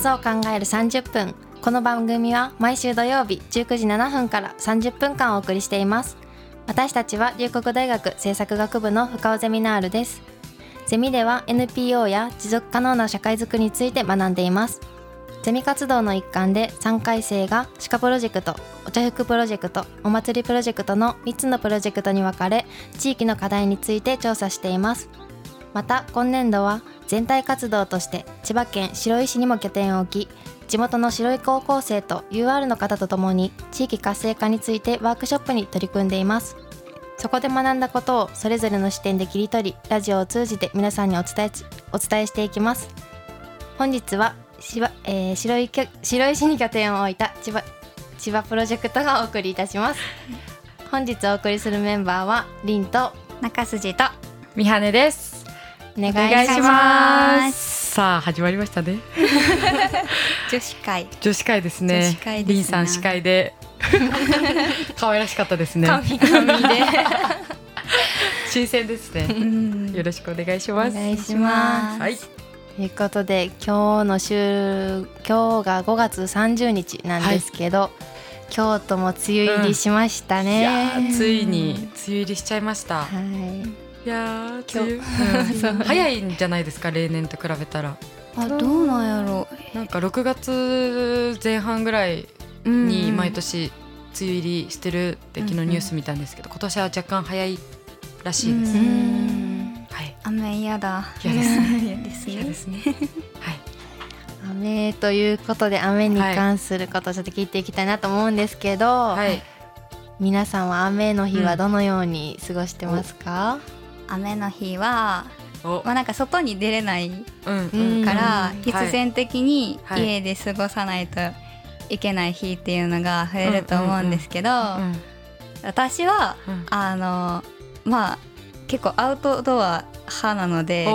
を考える30分。この番組は毎週土曜日19時7分から30分間お送りしています。私たちは龍谷大学政策学部の深尾ゼミナールです。ゼミでは NPO や持続可能な社会づくりについて学んでいます。ゼミ活動の一環で3回生が歯科プロジェクト、お茶服プロジェクト、お祭りプロジェクトの3つのプロジェクトに分かれ、地域の課題について調査しています。また今年度は全体活動として千葉県白井市にも拠点を置き、地元の白井高校生と UR の方とともに地域活性化についてワークショップに取り組んでいます。そこで学んだことをそれぞれの視点で切り取り、ラジオを通じて皆さんにお伝えしていきます。本日は白井市に拠点を置いた千葉プロジェクトがお送りいたします。本日お送りするメンバーはりんと中筋とみはねです。 お願いします。 さあ始まりましたね女子会ですね。りんさん司会で可愛らしかったですね。 神で新鮮ですね。よろしくお願いします。 お願いします。 はい。 ということで今日が5月30日なんですけど、はい、京都も梅雨入りしましたね。 いやついに梅雨入りしちゃいました。 はい。 いや梅雨、早いんじゃないですか、例年と比べたら。 どうなんやろう。 なんか6月前半ぐらいに毎年梅雨入りしてるって昨日ニュース見たんですけど、今年は若干早いらしいです。はい、 雨嫌だ。 嫌ですね。 嫌ですね。 はい。 雨ということで、雨に関することをちょっと聞いていきたいなと思うんですけど、はい、皆さんは雨の日はどのように過ごしてますか？ 雨の日はなんか外に出れないから必然的に家で過ごさないといけない日っていうのが増えると思うんですけど、私はまあ結構アウトドア派なので、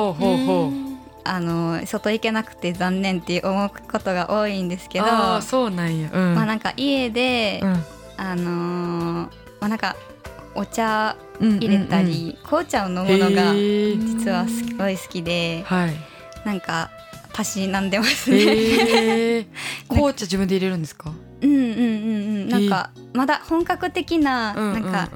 外行けなくて残念って思うことが多いんですけど、 そうなんや。 なんか家でなんかお茶入れたり、紅茶を飲むのが実はすごい好きで、なんかたしなんでますね。 紅茶自分で入れるんですか？ なんかまだ本格的ななんか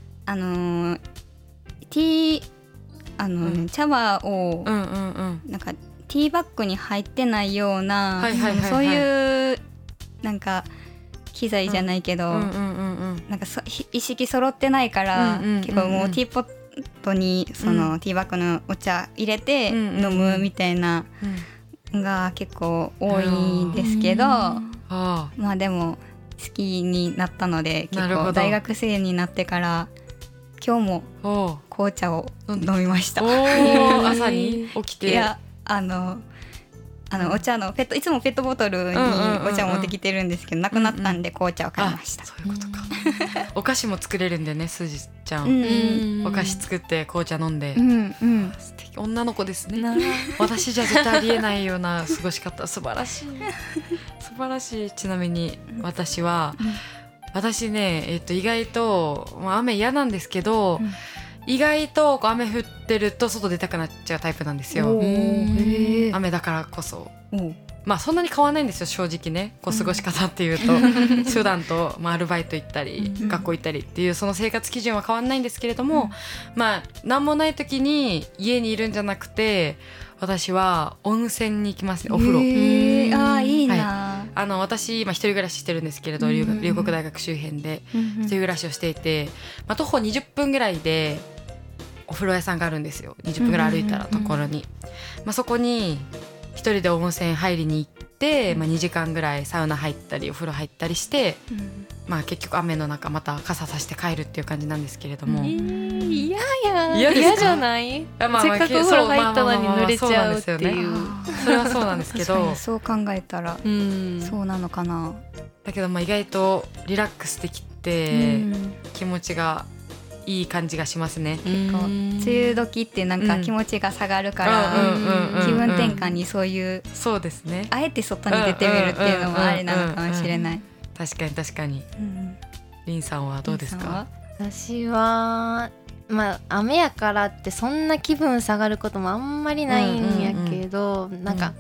茶葉をなんかティーバッグに入ってないようなそういうなんか機材じゃないけど、なんか一式揃ってないから、結構もうティーポットにそのティーバッグのお茶入れて飲むみたいなが結構多いんですけど、まあでも好きになったので、結構大学生になってから今日も紅茶を飲みました。 朝に起きて。 いやお茶のいつもペットボトルにお茶を持ってきてるんですけど、なくなったんで紅茶を買いました。 そういうことか。お菓子も作れるんでね、すじちゃん。お菓子作って紅茶飲んで。素敵、女の子ですね。私じゃ絶対ありえないような過ごし方。素晴らしい。素晴らしい。ちなみに私ね、意外と雨嫌なんですけど、意外と雨降ってると外出たくなっちゃうタイプなんですよ。雨だからこそ。まあそんなに変わらないんですよ、正直ね。過ごし方っていうと普段とアルバイト行ったり学校行ったりっていうその生活基準は変わらないんですけれども、まあ何もない時に家にいるんじゃなくて、私は温泉に行きますね。お風呂。 いいな。 私今一人暮らししてるんですけれど、龍谷大学周辺で一人暮らしをしていて、徒歩20分ぐらいでお風呂屋さんがあるんですよ。20分ぐらい歩いたらところに、そこに一人で温泉入りに行って、2時間ぐらいサウナ入ったりお風呂入ったりして、結局雨の中また傘さして帰るっていう感じなんですけれども。 嫌じゃない？せっかくお風呂入ったのに濡れちゃうっていう。 それはそうなんですけどそう考えたらそうなのかな。 だけど意外とリラックスできて気持ちがいい感じがしますね。 結構梅雨時ってなんか気持ちが下がるから気分転換にそういうですね、 あえて外に出てみるっていうのもありなのかもしれない。 確かに確かに。りんさんはどうですか？ 私は雨やからってそんな気分下がることもあんまりないんやけど、なんか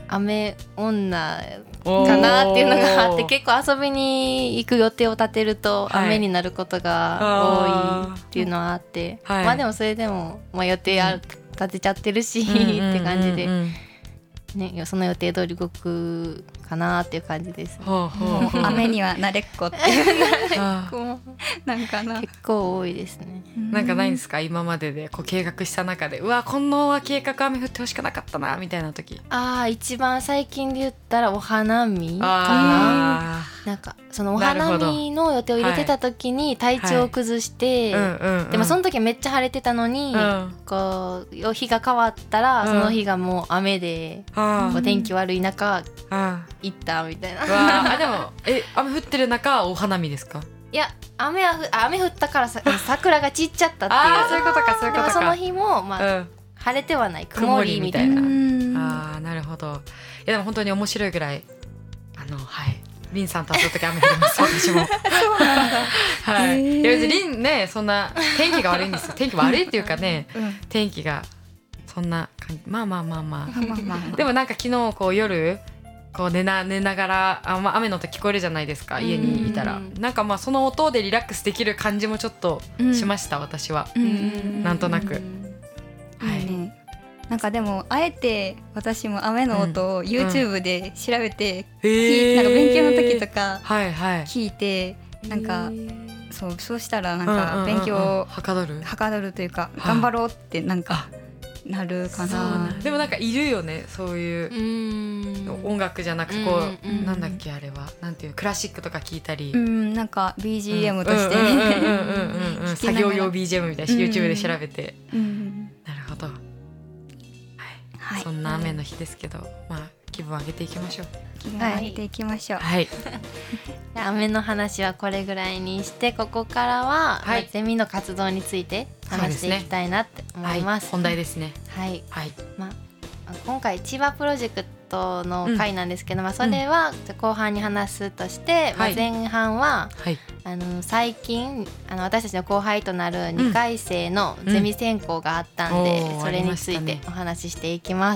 雨女かなっていうのがあって、結構遊びに行く予定を立てると雨になることが多いっていうのはあって、まあでもそれでも、予定立てちゃってるしって感じで、ね、その予定通り動くかなっていう感じです、ね。 雨には慣れっこってなんかな、 結構多いですね。 なんかないんですか、今まででこう計画した中で、うわこの計画雨降ってほしくなかったなみたいな時。 一番最近で言ったらお花見かな。なんかそのお花見の予定を入れてた時に体調を崩して、でもその時めっちゃ晴れてたのに、こう日が変わったら、その日がもう雨で、お天気悪い中行ったみたいな。 でも雨降ってる中お花見ですか？ いや雨降ったから桜が散っちゃったっていう。 そういうことかそういうことか。 その日も晴れてはない曇りみたいな。 なるほど。いやでも本当に面白いぐらいリンさんと遊ぶ時雨降ります私も。はい。いや別にリンね、そんな天気が悪いんですよ。天気悪いっていうかね、天気がそんな感じ。まあでもなんか昨日こう夜こう寝ながら雨の音聞こえるじゃないですか、家にいたら。なんかその音でリラックスできる感じもちょっとしました、私は。なんとなく。 はい。なんかでもあえて私も雨の音を YouTube で調べて、なんか勉強の時とか聞いて、なんかそうしたらなんか勉強をはかどるというか、頑張ろうってなんかなるかな。 でもなんかいるよね、そういう音楽じゃなくこうなんだっけあれはなんていうクラシックとか聞いたり、 なんか BGM として作業用 BGM みたいな YouTube で調べて。なるほど。そんな雨の日ですけど、気分上げていきましょう。 はい。 雨の話はこれぐらいにして、ここからはゼミの活動について話していきたいなって思います。 本題ですね。 はい。今回千葉プロジェクトの回なんですけど、それは後半に話すとして、前半は最近私たちの後輩となる2回生のゼミ選考があったんで、それについてお話ししていきます。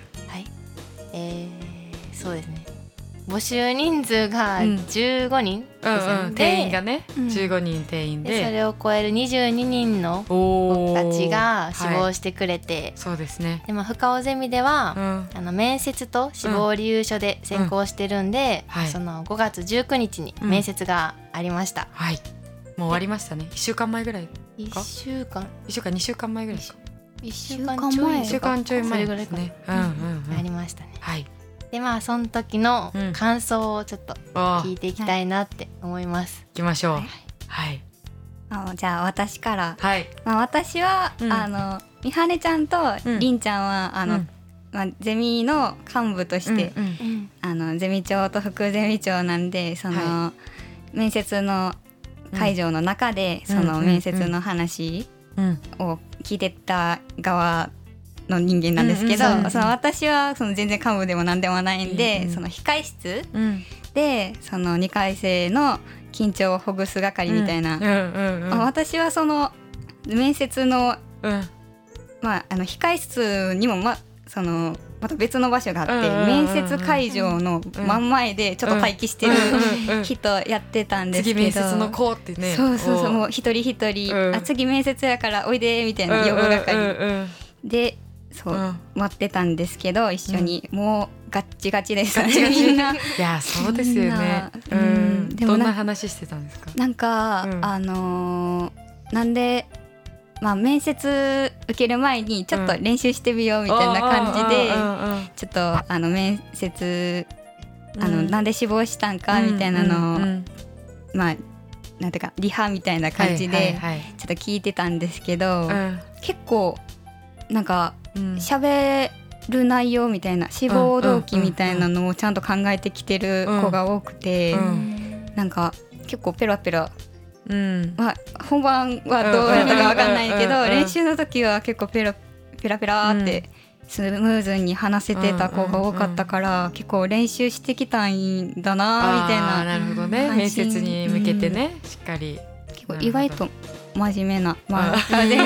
そうですね、募集人数が15人ですよね。 定員がね、15人定員で、 それを超える22人の子たちが志望してくれて、 そうですね。 で深尾ゼミでは、面接と志望理由書で選考してるんで、その5月19日に面接がありました。 もう終わりましたね。1週間前ぐらいか。 1週間 2週間前ぐらいか。 1週間ちょい前ですね。 ありましたね。でその時の感想をちょっと聞いていきたいなって思います。 行きましょう。 じゃあ私から、私はみはねちゃんとりんちゃんはゼミの幹部としてゼミ長と副ゼミ長なんで、その面接の会場の中でその面接の話を聞いてた側の人間なんですけど、その私はその全然幹部でも何でもないんで、その控室でその2回生の緊張をほぐす係みたいな、私はその面接の控室にもそのまた別の場所があって、面接会場の真ん前でちょっと待機してる人やってたんですけど、 次面接の子ってね、 そうもう一人一人、次面接やからおいでみたいな呼ぶ係で待ってたんですけど、一緒にもうガッチガチですみんな。いやそうですよね。どんな話してたんですか？ なんかなんで面接受ける前にちょっと練習してみようみたいな感じで、ちょっと面接なんで志望したんかみたいなのをなんていうかリハみたいな感じでちょっと聞いてたんですけど、結構なんか喋る内容みたいな志望動機みたいなのをちゃんと考えてきてる子が多くて、なんか結構ペラペラ、本番はどうやったか分かんないけど、練習の時は結構ペラペラってスムーズに話せてた子が多かったから、結構練習してきたんだなみたいな。 なるほどね。面接に向けてね、しっかり結構意外と真面目な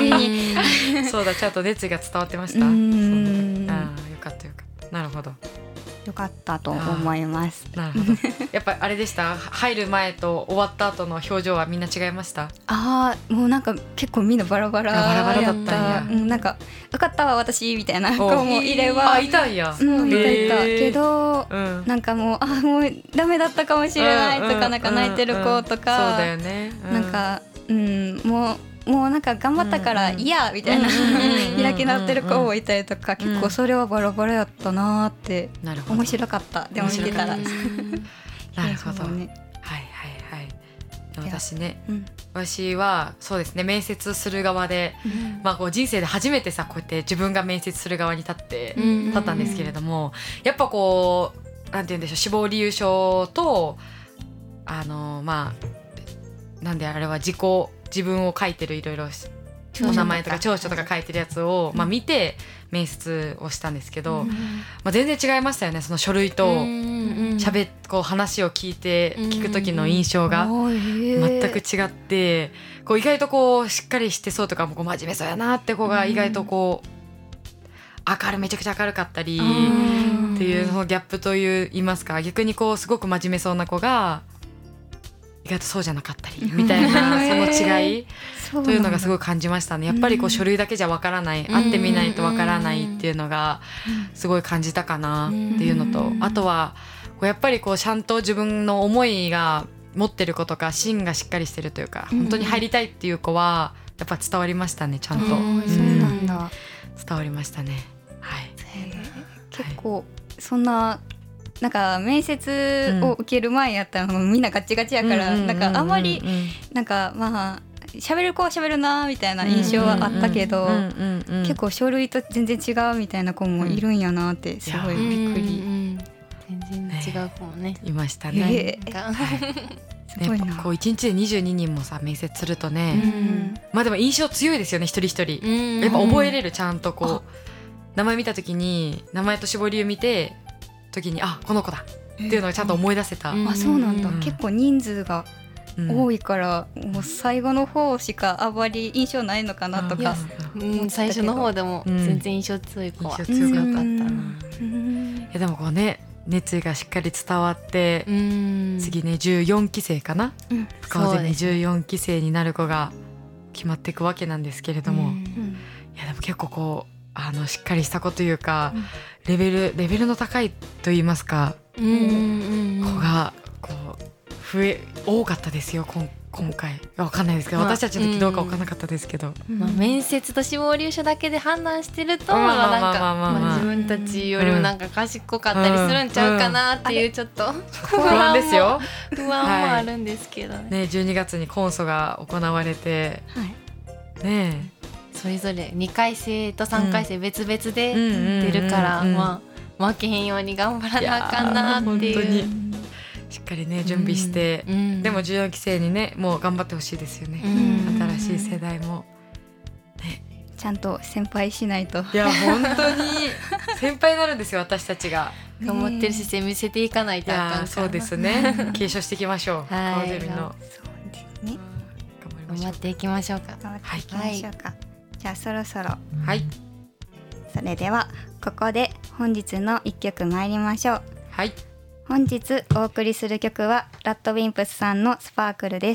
そうだ、ちゃんと熱意が伝わってました。よかったよかった。なるほど。 よかったと思います。 なるほど。やっぱりあれでした、入る前と終わった後の表情はみんな違いました？ もうなんか結構みんなバラバラだったんや。 なんかよかったわ私みたいな子もいれば、 いたんや。 いたけど、なんかもうもうダメだったかもしれないとか、なんか泣いてる子とか、 そうだよね。 なんかもうなんか頑張ったから嫌みたいな開き直ってる子もいたりとか、結構それはバラバラやったなって。面白かった。でも見てたら。なるほど。はいはいはい。私ね、私はそうですね、面接する側で、こう人生で初めてさ、こうやって自分が面接する側に立ったんですけれども、やっぱこうなんて言うんでしょう、志望理由書となんであれは自分を書いてるいろいろお名前とか長所とか書いてるやつを見て面接をしたんですけど、全然違いましたよね。その書類とこう話を聞く時の印象が全く違って、こう意外とこうしっかりしてそうとか、こう真面目そうやなって子が意外とこうめちゃくちゃ明るかったりっていう、そのギャップと言いますか、逆にこうすごく真面目そうな子が意外とそうじゃなかったりみたいな、その違いというのがすごい感じましたね。やっぱりこう書類だけじゃわからない、会ってみないとわからないっていうのがすごい感じたかなっていうのと、あとはやっぱりこうちゃんと自分の思いが持ってる子とか芯がしっかりしてるというか、本当に入りたいっていう子はやっぱ伝わりましたね。ちゃんとそうなんだ、 伝わりましたね。はい。 結構そんななんか面接を受ける前やったらみんなガチガチやから、なんかあんまりなんか喋る子は喋るなみたいな印象はあったけど、結構書類と全然違うみたいな子もいるんやなってすごいびっくり。 全然違う子もね、 いましたね。 すごいな。 こう1日で22人もさ面接するとね、でも印象強いですよね、一人一人。やっぱ覚えれる、ちゃんとこう名前見た時に名前と志望理由見て時にこの子だっていうのがちゃんと思い出せた。 そうなんだ。結構人数が多いから、もう最後の方しかあまり印象ないのかなとか、 最初の方でも全然印象強い子は強かったな。 でもこうね、熱意がしっかり伝わって、次ね14期生かな、深尾ゼミ14期生になる子が決まっていくわけなんですけれども、いやでも結構こうしっかりした子というか、レベルの高いと言いますか、子がこう多かったですよ今回。わかんないですけど、私たちの時どうかわかんなかったですけど、 面接と志望理由書だけで判断してると、自分たちよりもなんか賢かったりするんちゃうかなっていう、ちょっと不安ですよ。 不安もあるんですけどね。 12月にコンソが行われて、ねそれぞれ2回生と3回生別々で出るから、負けへんように頑張らなあかんなっていう。 しっかりね準備して、でも14期生にねもう頑張ってほしいですよね。新しい世代も、 ちゃんと先輩しないと。 いや本当に先輩になるんですよ、私たちが。 頑張ってる姿勢見せていかないとあかんから。 そうですね。継承していきましょう。川ゼミの。 頑張っていきましょうか。 頑張っていきましょうか。じゃあそろそろ。 はい。 それではここで本日の1曲参りましょう。 はい。 本日お送りする曲はラッドウィンプスさんのスパークルです。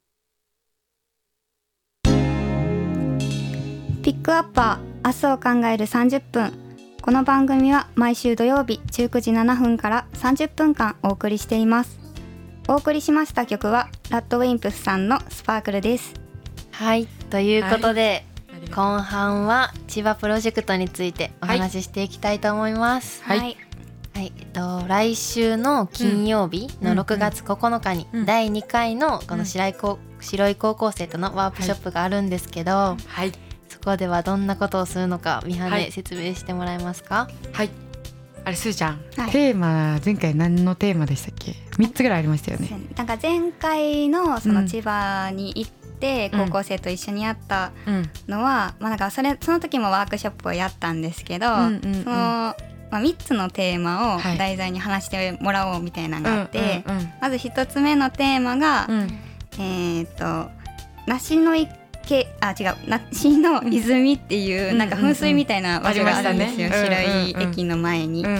ピックアッパー、明日を考える30分。この番組は毎週土曜日19時7分から30分間お送りしています。お送りしました曲はラッドウィンプスさんのスパークルです。 はい、ということで、後半は千葉プロジェクトについてお話ししていきたいと思います。来週の金曜日の6月9日に第2回のこの白井高校生とのワークショップがあるんですけど、そこではどんなことをするのかみはね説明してもらえますか？ はい、あれすーちゃん、テーマ前回何のテーマでしたっけ？3つぐらいありましたよね。 なんか前回のその千葉に行って高校生と一緒にやったのは、なんかその時もワークショップをやったんですけど、その3つのテーマを題材に話してもらおうみたいなのがあって、まず1つ目のテーマが、梨の泉っていうなんか噴水みたいな場所があるんですよ、白井駅の前に。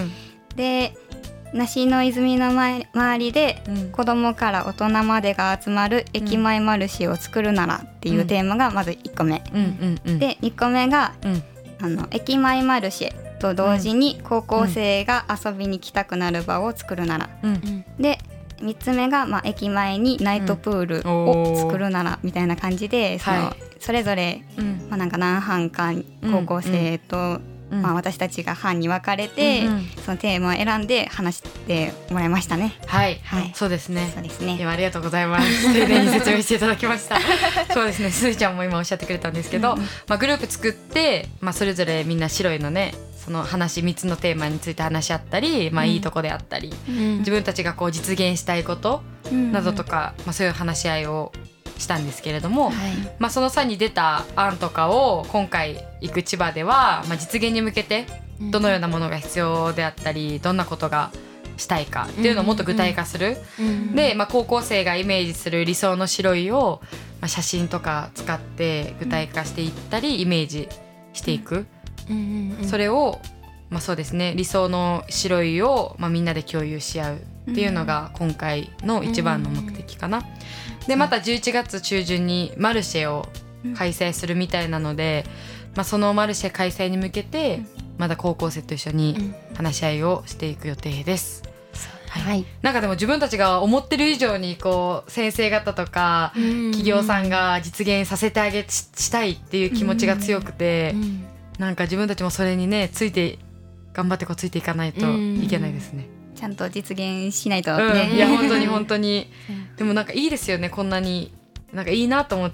で梨の泉の周りで子供から大人までが集まる駅前マルシェを作るならっていうテーマがまず1個目、で2個目が、駅前マルシェと同時に高校生が遊びに来たくなる場を作るなら、で3つ目が、駅前にナイトプールを作るならみたいな感じで、それぞれ、なんか何班か高校生と、私たちが班に分かれて、そのテーマを選んで話してもらいましたね。 はい、そうですね。 そうですね。 ありがとうございます。丁寧に説明していただきました。そうですね。すずちゃんも今おっしゃってくれたんですけど、グループ作って、それぞれみんな白いのね、その話3つのテーマについて話し合ったり、いいとこであったり、自分たちがこう実現したいことなどとか、そういう話し合いをしたんですけれども、その際に出た案とかを今回行く千葉では、実現に向けてどのようなものが必要であったり、どんなことがしたいかっていうのをもっと具体化する、で、高校生がイメージする理想の白いを、写真とか使って具体化していったり、イメージしていく、それを、そうですね、理想の白いを、みんなで共有し合うっていうのが今回の一番の目的かな。でまた11月中旬にマルシェを開催するみたいなので、そのマルシェ開催に向けてまだ高校生と一緒に話し合いをしていく予定です。なんかでも自分たちが思ってる以上にこう先生方とか企業さんが実現させてあげしたいっていう気持ちが強くて、なんか自分たちもそれにね頑張ってついていかないといけないですね。 ちゃんと実現しないとね、 いや本当に本当にでもなんかいいですよね。こんなになんかいいなと思って、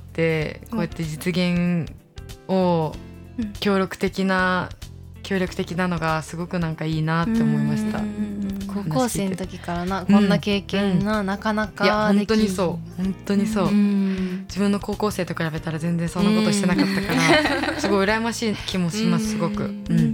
こうやって実現を協力的なのがすごくなんかいいなって思いました。 高校生の時からこんな経験なかなかできない。いや本当にそう、自分の高校生と比べたら全然そんなことしてなかったからすごい羨ましい気もしますすごく。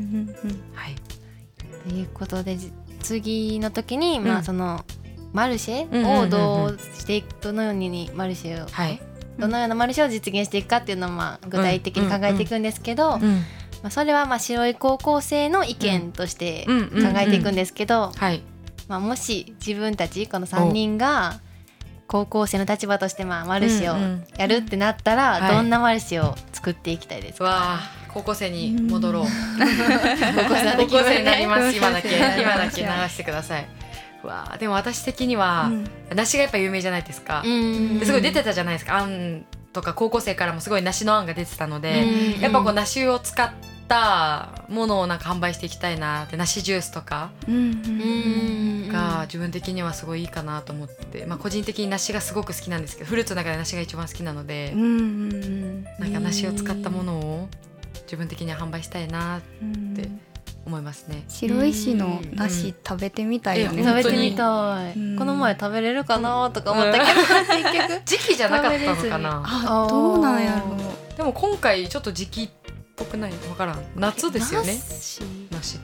ということで次の時に、そのマルシェをどうしていく、どのようにマルシェを、どのようなマルシェを実現していくかっていうのを具体的に考えていくんですけど、それは白い高校生の意見として考えていくんですけど、もし自分たちこの3人が高校生の立場としてマルシェをやるってなったら、どんなマルシェを作っていきたいですか？ 高校生に戻ろう。高校生になります。今だけ流してください。でも私的には、梨がやっぱ有名じゃないですか。ですごい出てたじゃないですか。案とか高校生からもすごい梨の案が出てたので、やっぱこう梨を使ったものをなんか販売していきたいなって、梨ジュースとかが自分的にはすごいいいかなと思って、個人的に梨がすごく好きなんですけど、フルーツの中で梨が一番好きなので、なんか梨を使ったものを自分的には販売したいなって思いますね。 白石の梨食べてみたいよね。 食べてみたい。この前食べれるかなとか思ったけど、結局時期じゃなかったのかな。 どうなんやろう。 でも今回ちょっと時期っぽくない？わからん。夏ですよね。梨って。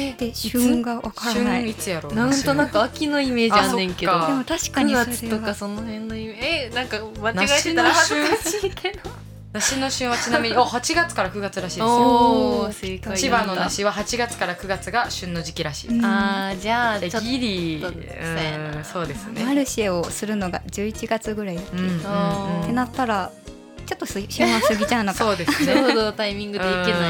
で旬がわからない。 旬いつやろう。 なんとなく秋のイメージあんねんけど。 でも確かに 9月とかその辺のイメージ。なんか間違えてたら恥ずかしいけど。 梨の旬はちなみに8月から9月らしいですよ。千葉の梨は8月から9月が旬の時期らしい。 じゃあギリそうですね。 マルシェをするのが11月ぐらいだっけ、ってなったらちょっと旬は過ぎちゃうのか。 そうですね。 ちょうどタイミングでいけないっていう。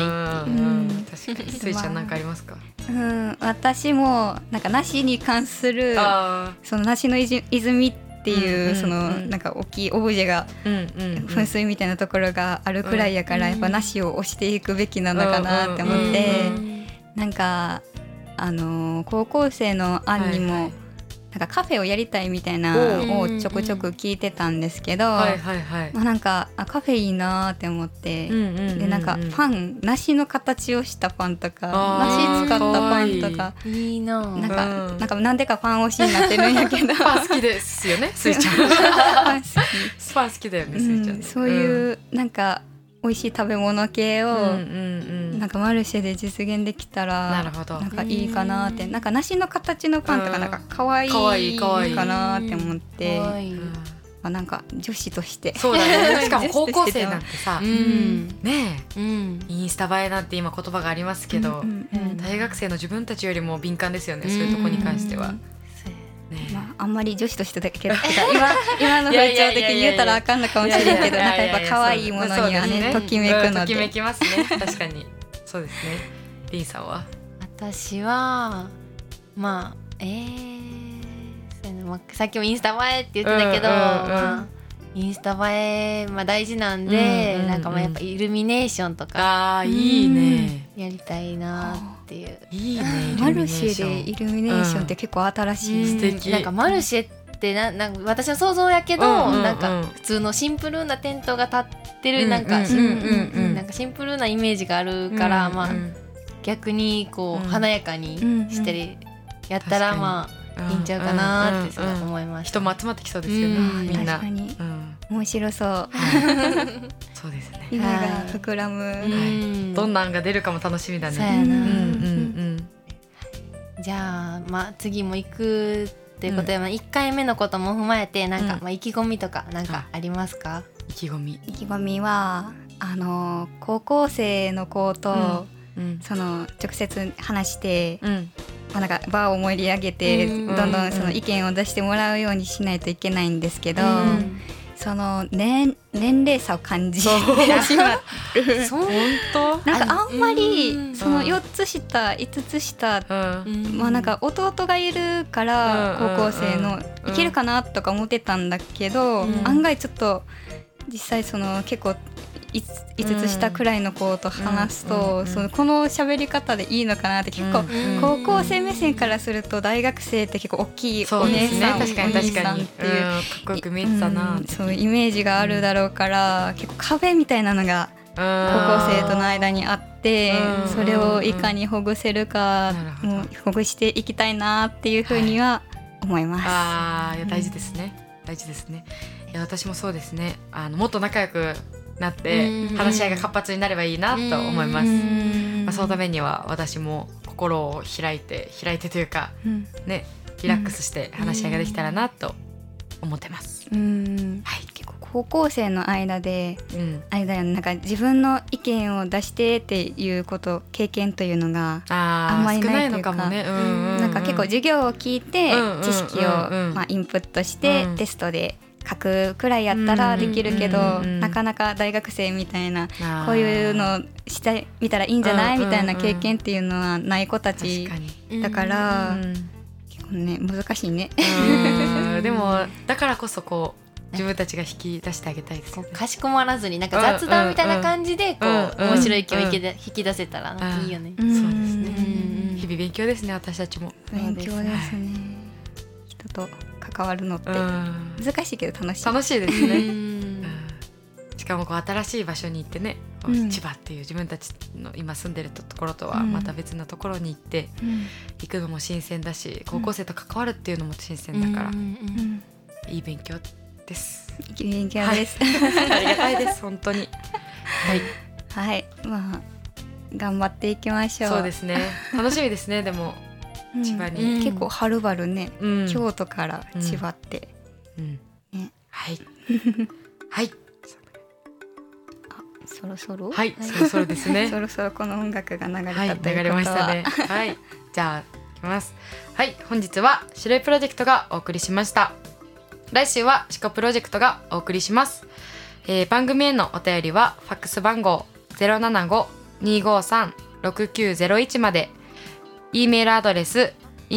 確かに。スイちゃん何かありますか？ 私もなんか梨に関するその梨の泉っていうそのなんか大きいオブジェが噴水みたいなところがあるくらいやから、やっぱ梨を推していくべきなのかなって思って、なんか高校生の案にもなんかカフェをやりたいみたいなのをちょくちょく聞いてたんですけど、なんかカフェいいなって思って、でなんかパン梨の形をしたパンとか梨使ったパンとかいいな。 なんかなんでかパン推しになってるんやけどパン好きですよね、スイちゃん。パン好きだよね、スイちゃん。 そういうなんか美味しい食べ物系をなんかマルシェで実現できたらなんかいいかなって、なんか梨の形のパンとかなんか可愛いかなって思って、 ぱなんか女子としてそうだねしかも高校生なんてさ、ねえ、インスタ映えなんて今言葉がありますけど、大学生の自分たちよりも敏感ですよね、そういうとこに関しては。 あんまり女子としてだけど今の風潮的に言うたらあかんのかもしれんけど、なんかやっぱ可愛いものにはねときめくので、 ときめきますね確かにそうですね。リンさんは？ 私はまあさっきもインスタ映えって言ってたけど、インスタ映え、大事なんで、なんかやっぱイルミネーションとかいいねやりたいなっていう。 いいね。 マルシェでイルミネーションって結構新しい、 素敵。 なんかマルシェってなんか私の想像やけど、なんか普通のシンプルなテントが立ってるなんかシンプルなイメージがあるから、逆にこう華やかにしてやったらいいんちゃうかなって思いました。 人も集まってきそうですよね、みんな。 確かに面白そうそうですね。 夢が膨らむ。 どんな案が出るかも楽しみだね。 そうやな。じゃあ次も行くっていうことで、1回目のことも踏まえてなんか意気込みとかなんかありますか？ 意気込みは高校生の子とその直接話して、なんか場を盛り上げて、どんどんその意見を出してもらうようにしないといけないんですけど、その年齢差を感じてしまう。 本当？なんかあんまりその4つ下5つ下、なんか弟がいるから高校生のいけるかなとか思ってたんだけど、案外ちょっと実際その結構5つ下くらいの子と話すと、この喋り方でいいのかなって、結構高校生目線からすると大学生って結構大きいお姉さん、お兄さんっていうかっこよく見えてたな、 そういうイメージがあるだろうから、結構壁みたいなのが高校生との間にあって、それをいかにほぐせるか、もうほぐしていきたいなっていうふうには思います。 いや大事ですね、大事ですね。いや私もそうですね。もっと仲良くなって話し合いが活発になればいいなと思います。そのためには私も心を開いてというか、ね、リラックスして話し合いができたらなと思ってます。 結構高校生の間で、なんか自分の意見を出してっていうこと経験というのがあんまりないというか、なんか結構授業を聞いて知識をインプットしてテストで書くくらいやったらできるけど、なかなか大学生みたいなこういうのしてみたらいいんじゃないみたいな経験っていうのはない子たちだから、結構ね難しいね。 でもだからこそこう自分たちが引き出してあげたいですよね。 かしこまらずになんか雑談みたいな感じでこう面白い意見を引き出せたらいいよね。 そうですね。日々勉強ですね、私たちも。 勉強ですね。人と関わるのって難しいけど楽しいですね。しかもこう新しい場所に行ってね、千葉っていう自分たちの今住んでるところとはまた別なところに行って行くのも新鮮だし、高校生と関わるっていうのも新鮮だから、いい勉強です。 いい勉強です。 ありがたいです本当に。 はい、頑張っていきましょう。 そうですね。楽しみですね。でも千葉に結構はるばるね、京都から千葉って、 はいそろそろですね。 そろそろこの音楽が流れたということは、 流れましたね。じゃあいきます。本日は白いプロジェクトがお送りしました。来週はシコプロジェクトがお送りします。番組へのお便りはファックス番号 075-253-6901 まで、E メールアドレス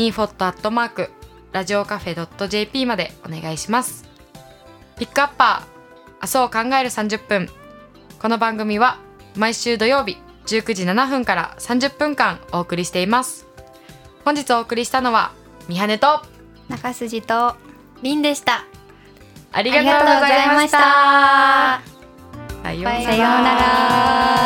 info@radiocafe.jp までお願いします。ピックアッパー、明日を考える30分。この番組は毎週土曜日19時7分から30分間お送りしています。本日お送りしたのはみはねと中筋とりんでした。 ありがとうございました。さようなら。